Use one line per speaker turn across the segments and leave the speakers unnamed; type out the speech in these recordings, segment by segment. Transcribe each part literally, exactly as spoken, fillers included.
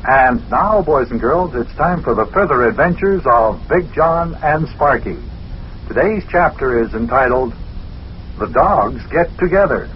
And now, boys and girls, it's time for the further adventures of Big John and Sparky. Today's chapter is entitled, The Dogs Get Together.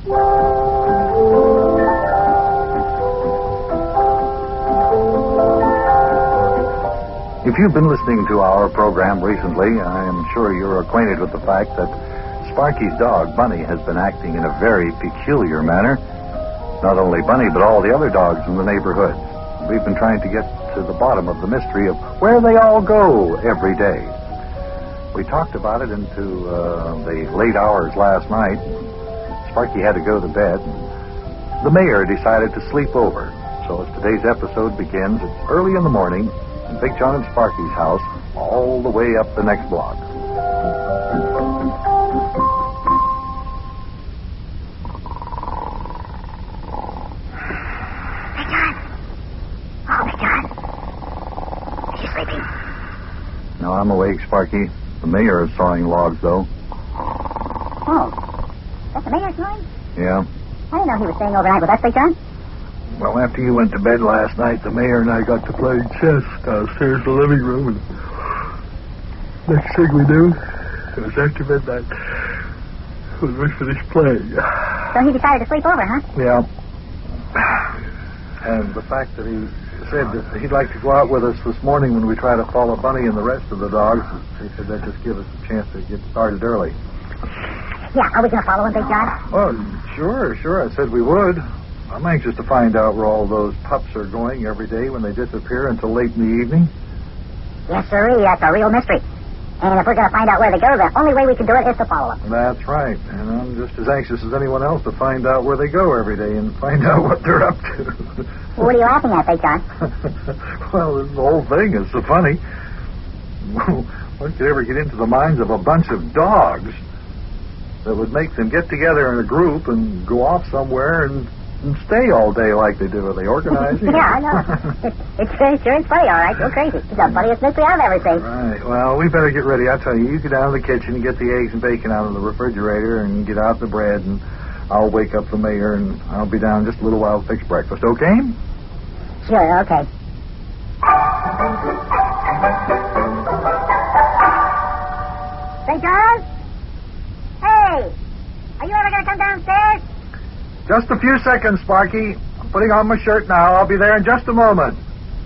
If you've been listening to our program recently, I am sure you're acquainted with the fact that Sparky's dog, Bunny, has been acting in a very peculiar manner. Not only Bunny, but all the other dogs in the neighborhood. We've been trying to get to the bottom of the mystery of where they all go every day. We talked about it into uh, the late hours last night. Sparky had to go to bed. The mayor decided to sleep over. So as today's episode begins, it's early in the morning in Big John and Sparky's house, all the way up the next block.
Big John. Oh, Big John. Are you sleeping?
No, I'm awake, Sparky. The mayor is sawing logs, though.
Oh. That's the mayor's sawing?
Yeah.
I didn't know he was staying overnight with us, Big John.
Well, after you went to bed last night, the mayor and I got to play chess downstairs in the living room. And next thing we knew, it was after midnight when we finished playing.
So he decided to sleep over, huh?
Yeah. And the fact that he said that he'd like to go out with us this morning when we try to follow Bunny and the rest of the dogs, he said that just give us a chance to get started early.
Yeah, are we going to follow him, Big John?
Well, sure, sure. I said we would. I'm anxious to find out where all those pups are going every day when they disappear until late in the evening.
Yes, sirree. That's a real mystery. And if we're going to find out where they go, the only way we can do it is to follow them.
That's right. And I'm just as anxious as anyone else to find out where they go every day and find out what they're up to.
Well, what are you laughing at, Big John?
Well, the whole thing is so funny. One could ever get into the minds of a bunch of dogs that would make them get together in a group and go off somewhere and and stay all day like they do. Are they organizing?
Yeah, I know. It's, it's very sure it's funny, all right. Go crazy. It's the funniest mystery I've ever seen.
Right. Well, we better get ready. I tell you, you get down to the kitchen and get the eggs and bacon out of the refrigerator and get out the bread, and I'll wake up the mayor, and I'll be down just a little while to fix breakfast. Okay?
Sure, okay. Big John? Hey! Are you ever going to come downstairs?
Just a few seconds, Sparky. I'm putting on my shirt now. I'll be there in just a moment.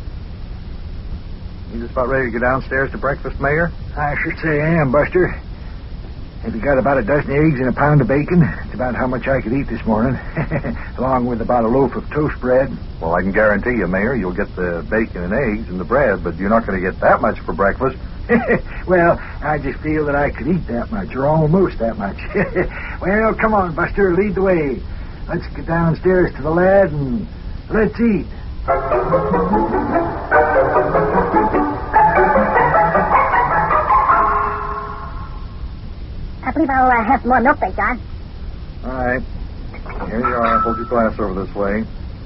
You just about ready to get downstairs to breakfast, Mayor?
I should say I am, Buster. Have you got about a dozen eggs and a pound of bacon? It's about how much I could eat this morning, along with about a loaf of toast bread.
Well, I can guarantee you, Mayor, you'll get the bacon and eggs and the bread, but you're not going to get that much for breakfast.
Well, I just feel that I could eat that much, or almost that much. Well, come on, Buster, lead the way. Let's get downstairs to the lad and let's eat.
I believe I'll uh, have some more milk, Big John.
All right. Here you are. Hold your glass over this way.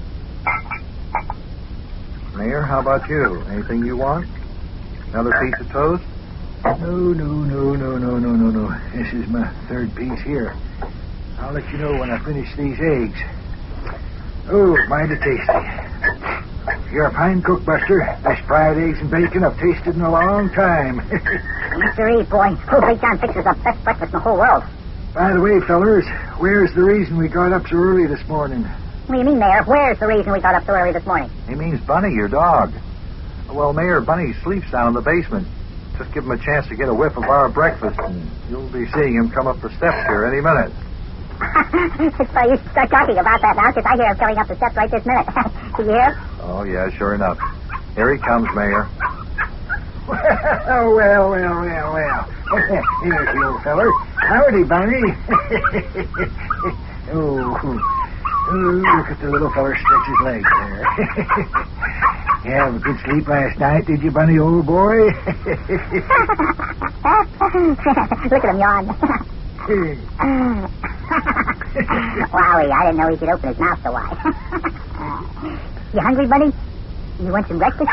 Mayor, how about you? Anything you want? Another piece of toast?
No, no, no, no, no, no, no, no. This is my third piece here. I'll let you know when I finish these eggs. Oh, mighty tasty. You're a fine cook, Buster. Best fried eggs and bacon I've tasted in a long time.
Yes, sirree, boy. Oh, Big John fixes the best breakfast in the whole world.
By the way, fellers, where's the reason we got up so early this morning?
What do you mean, Mayor? Where's the reason we got up so early this morning?
He means Bunny, your dog. Well, Mayor, Bunny sleeps down in the basement. Just give him a chance to get a whiff of our breakfast, and you'll be seeing him come up the steps here any minute.
It's funny you start talking about that now, because I hear him coming up the steps right this minute. Did you hear him?
Oh, yeah, sure enough. Here he comes, Mayor.
Well, well, well, well, well. Here's the old feller. Howdy, Bunny. oh, oh, look at the little feller stretch his legs there. You have a good sleep last night, did you, Bunny, old boy?
Look at him yawn. Wowie, I didn't know he could open his mouth so wide. You hungry, buddy? You want some breakfast?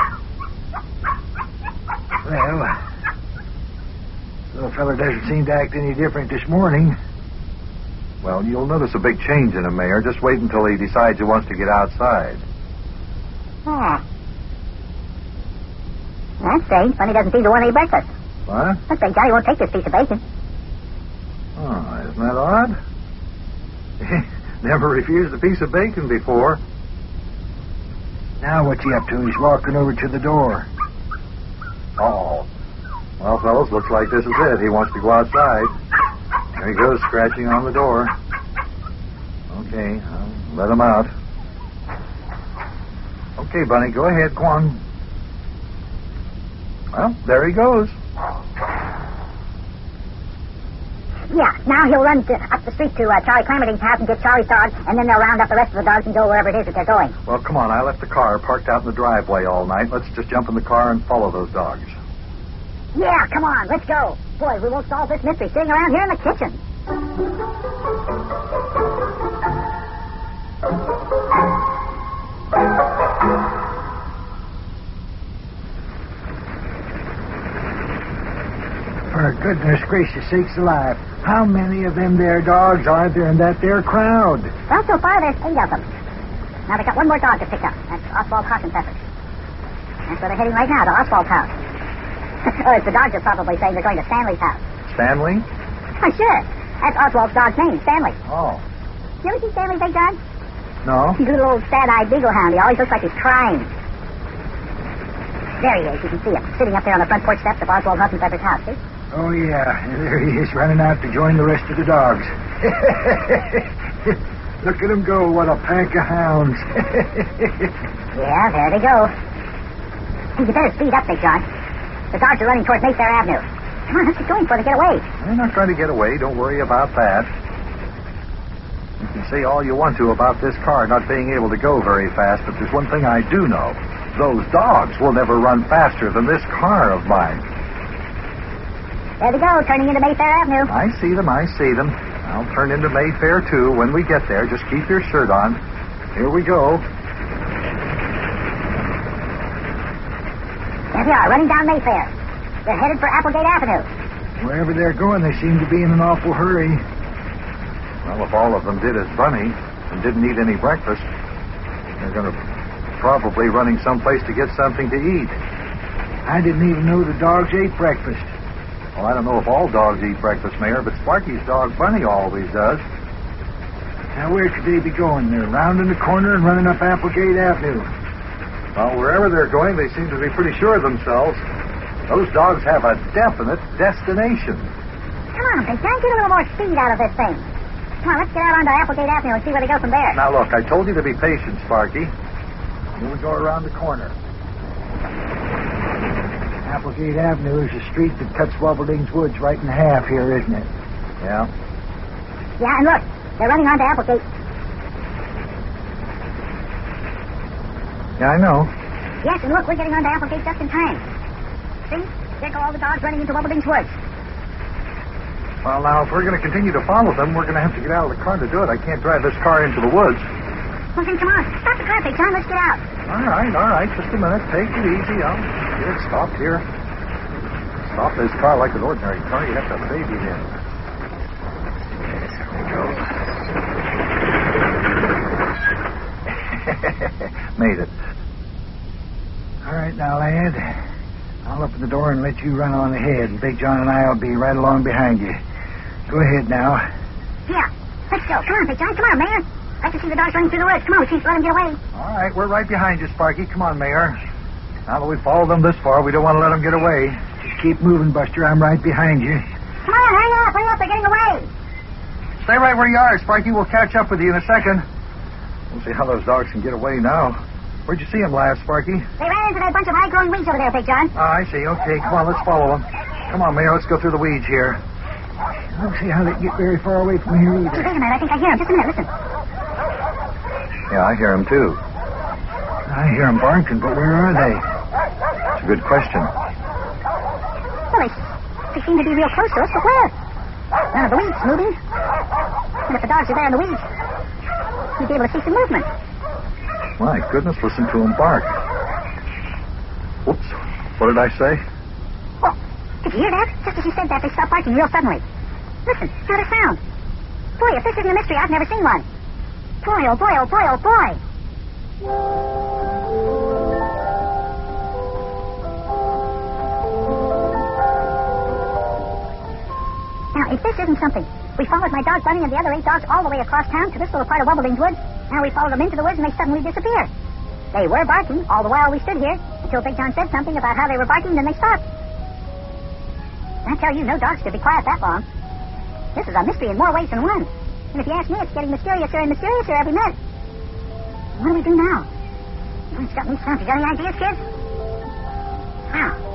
Well, little feller doesn't seem to act any different this morning.
Well, you'll notice a big change in him, Mayor. Just wait until he decides he wants to get outside.
Ah, That's strange. Bunny doesn't seem to want any breakfast.
What?
Looks like Johnny won't take this piece of bacon.
Oh, isn't that odd? Never refused a piece of bacon before.
Now what's he up to? He's walking over to the door.
Oh. Well, fellas, looks like this is it. He wants to go outside. There he goes, scratching on the door. Okay, I'll let him out. Okay, Bunny, go ahead. Go on. Well, there he goes.
Yeah, now he'll run to, up the street to uh, Charlie Clamerting's house and get Charlie's dog, and then they'll round up the rest of the dogs and go wherever it is that they're going.
Well, come on. I left the car parked out in the driveway all night. Let's just jump in the car and follow those dogs.
Yeah, come on, let's go. Boy, we won't solve this mystery sitting around here in the kitchen.
For goodness gracious sakes alive, how many of them there dogs are there in that there crowd?
Well, so far there's eight of them. Now they got one more dog to pick up. That's Oswald Hockenpfeffer. That's where they're heading right now, to Oswald's house. Oh, the dogs are probably saying they're going to Stanley's house.
Stanley?
Oh, sure. That's Oswald's dog's name, Stanley.
Oh.
You ever see Stanley, Big John?
No?
He's a little old sad-eyed beagle hound. He always looks like he's crying. There he is. You can see him, sitting up there on the front porch steps of Oswald Hockenpfeffer's house, see?
Oh, yeah. There he is, running out to join the rest of the dogs. Look at him go. What a pack of hounds.
Yeah, there they go. Hey, you better speed up, Big John. The dogs are running towards Mayfair Avenue. Come on, let's get going before they get away.
They're not trying to get away. Don't worry about that. You can say all you want to about this car not being able to go very fast, but there's one thing I do know. Those dogs will never run faster than this car of mine.
There they go, turning into Mayfair Avenue.
I see them, I see them. I'll turn into Mayfair, too, when we get there. Just keep your shirt on. Here we go.
There they are, running down Mayfair. They're headed for Applegate Avenue.
Wherever they're going, they seem to be in an awful hurry.
Well, if all of them did as Bunny and didn't eat any breakfast, they're going to probably running someplace to get something to eat.
I didn't even know the dogs ate breakfast.
Well, I don't know if all dogs eat breakfast, Mayor, but Sparky's dog, Bunny, always does.
Now, where could they be going? They're rounding the corner and running up Applegate Avenue.
Well, wherever they're going, they seem to be pretty sure of themselves. Those dogs have a definite destination.
Come on, Big John, get a little more speed out of this thing. Come on, let's get out onto Applegate Avenue and see where they go from there.
Now, look, I told you to be patient, Sparky. Here we go around the corner.
Applegate Avenue is a street that cuts Wobbleding's Woods right in half here, isn't it?
Yeah.
Yeah, and look, they're running onto Applegate.
Yeah, I know.
Yes, and look, we're getting onto Applegate just in time. See? There go all the dogs running into Wobbleding's Woods.
Well, now, if we're going to continue to follow them, we're going to have to get out of the car to do it. I can't drive this car into the woods.
Well, then come on. Stop the car, Big John. Let's get out.
All right, all right. Just a minute. Take it easy. I'll get it stopped here. Stop this car like an ordinary car. You have to have a baby in. There we go. Made it.
All right, now, lad. I'll open the door and let you run on ahead, and Big John and I will be right along behind you. Go ahead now.
Yeah, let's go. Come on, Big John. Come on, Mayor. I can see the dogs running through the woods. Come on, we can't let them get away.
All right, we're right behind you, Sparky. Come on, Mayor. Now that we've followed them this far, we don't want to let them get away.
Just keep moving, Buster. I'm right behind you.
Come on, hurry up. Hurry up. They're getting away.
Stay right where you are, Sparky. We'll catch up with you in a second. We'll see how those dogs can get away now. Where'd you see them last, Sparky?
They ran into that bunch of high-growing weeds over there, Big John.
Oh, I see. Okay, come on, let's follow them. Come on, Mayor, let's go through the weeds here.
I don't see how they get very far away from here either.
Wait a minute. I think I hear them. Just a minute. Listen.
Yeah, I hear them, too.
I hear them barking, but where are they?
It's a good question.
Well, they, they seem to be real close to us, but where? None of the weeds moving. And if the dogs are there in the weeds, we'd be able to see some movement.
My goodness, listen to them bark. Whoops. What did I say?
Well, did you hear that? Just as you said that, they stopped barking real suddenly. Listen, not a sound. Boy, if this isn't a mystery, I've never seen one. Boy, oh boy, oh boy, oh boy. isn't something. We followed my dog Bunny and the other eight dogs all the way across town to this little part of Wobbling's woods. Now we followed them into the woods and they suddenly disappeared. They were barking all the while we stood here until Big John said something about how they were barking, then they stopped. I tell you, no dogs could be quiet that long. This is a mystery in more ways than one. And if you ask me, it's getting mysteriouser and mysteriouser every minute. What do we do now? It's got me stumped. You got any ideas, kids? Wow.